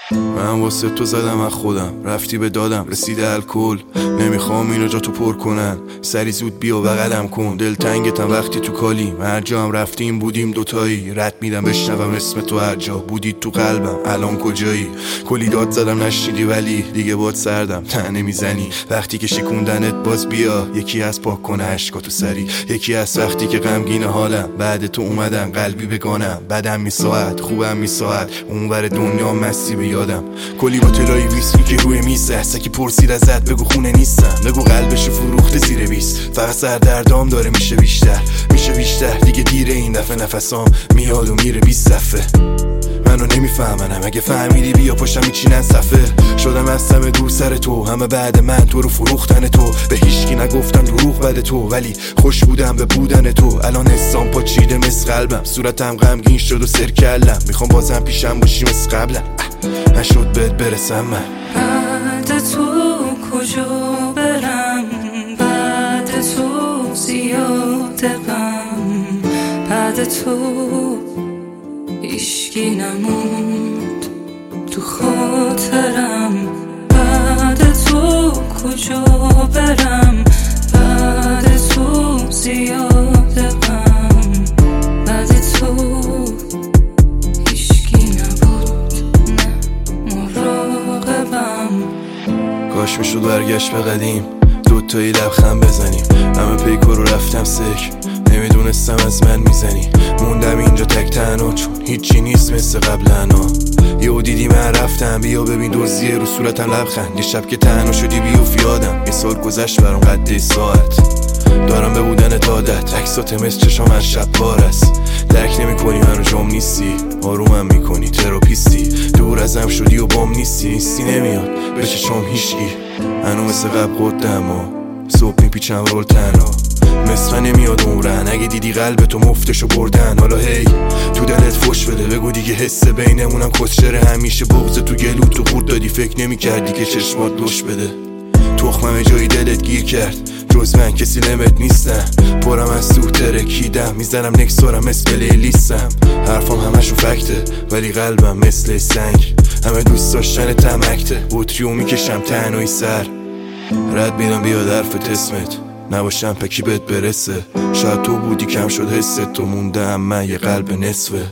من واسه تو زدم از خودم، رفتی به دادم رسیده الکل. نمیخوام اینو جا تو پر کنن، سری زود بیا بغلم کن. دلتنگتم وقتی تو کالیم، هر جا هم رفتیم بودیم دوتایی. رد میدم بشنوم اسم تو هر جا بودی تو قلبم، الان کجایی؟ کلی داد زدم نشنیدی ولی دیگه باد سردم نه نمیزنی. وقتی که شکوندنت باز بیا، یکی از پاک کنه عشقاتو سری. یکی از وقتی که غمگین حالم، بعد تو اومدم قلبی بگانم. بدم میساعد خوبم میساعد، اونور دنیا مستی به یادم. کلی با تلای ویسکی که روی میزه، سکی پرسید ازت بگو خونه نیستم. بگو قلبشو فروخته زیر 20، فقط سردردام داره میشه بیشتر دیگه دیره این دفعه. نفسام میاد و میره 20 صفحه. منو نمیفهمنم، اگه فهمیدی بیا پاشم میچینن صفحه. شدم از همه دور سر تو، همه بعد من تو رو فروختن تو. به هیچکی نگفتم دروغ بده تو، ولی خوش بودم به بودن تو. الان حسام پاچیده مثل قلبم، صورتم غمگین شد و سر کلم. میخوام بازم پیشم باشی مثل قبلم، نشد بهت برسم من. بعد تو کجا برم، بعد تو زیاد غم، بعد تو هیچکی نموند تو خاطرم. بعد تو کجا برم، بعد تو زیاد غم، بعد تو هیچکی نبود نه مراقبم. کاش میشد برگشت به قدیم، دوتایی لبخند بزنیم. همه پیکو رو رفتم سک، نمیدونستم از من میزنی. موندم اینجا تک تنها چون هیچی نیست مثل قبلنا. یهو دیدی من رفتم، بیا ببین دوزیه رو صورتم لبخند. یه شب که تنها شدی بیوف یادم، یه سال گذشت برام قد ساعت. دارم به بودن عادت، عکسات مثل چشام از شب پار است. درک نمی کنی منو جام نیستی، آرومم میکنی تراپیستی. دور ازم شدی و بام نیستی نمیاد به چشام هیچکی. هنو مثل قبل قدم ها، صبح میپیچم رول تنها. مثل نمیاد عمرن، اگه دیدی قلب تو مفتشو بردن. حالا هی تو دلت فش بده، بگو دیگه حس بینمونم کسچره. همیشه بغض تو گلو تو قورت دادی، فکر نمی کردی که چشمات لش بده. تخمم جایی دلت گیر کرد، جز من کسی لمت نیستم. پرم از تو ترکیدم، میزنم نکسارم مثل پلیلیستم. حرفام همشو فکته ولی قلبم مثل سنگ. همه دوست داشتن تمکته، بطریو میکشم تنهایی سر. رد میدم بیاد حرفت اسمت، نباشم پکی بهت برسه. شاید تو بودی کم شد حست، تو موندم من یه قلب نصفه.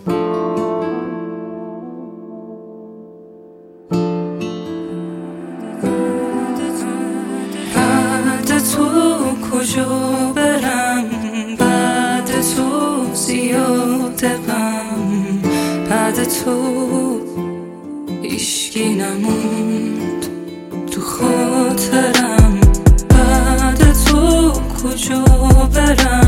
بعد تو کجا برم، بعد تو زیاد غم، بعد تو هیچکی نموند تو خاطرم. بعد تو کجا برم،